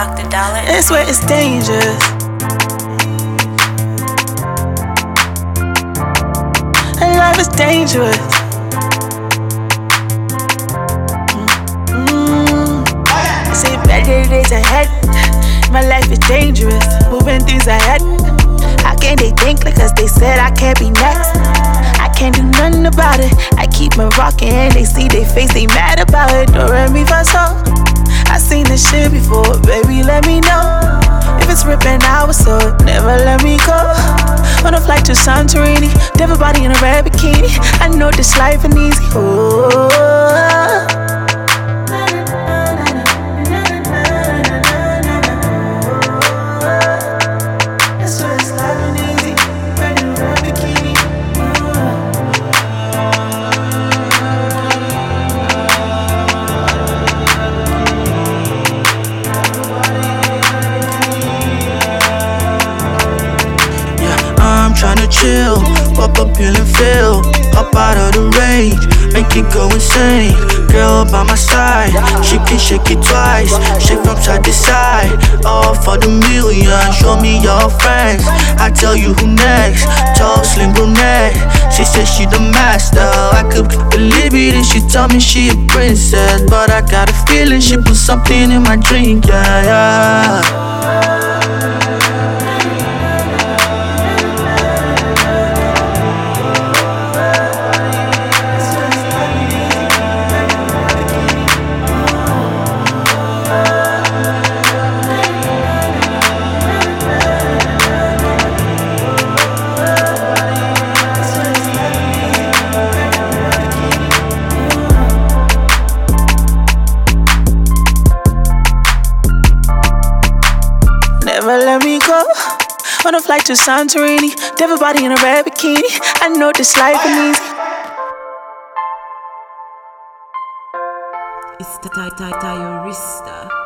Dr. Dollar. It's where it's dangerous. And life is dangerous. I say better days ahead. My life is dangerous. Moving things ahead. How can they think like us? They said I can't be next. I can't do nothing about it. I keep my rockin' and they see they face, they mad about it. Don't let me for so. I seen this shit before, baby, let me know. If it's ripping out, what's up? Never let me go. On a flight to Santorini, devil body in a red bikini. I know this life ain't easy. Oh. I'm tryna chill, pop a pill and feel up out of the rage, make it go insane. Girl by my side, she can shake it twice, shake from side to side. All for the million, show me your friends, I tell you who next. Tall, slim brunette, she said she the master. I could believe it and she told me she a princess, but I got a feeling she put something in my drink, yeah. Never let me go. On a flight to Santorini, devil body in a red bikini. I know this life ain't easy. It's Tayorista.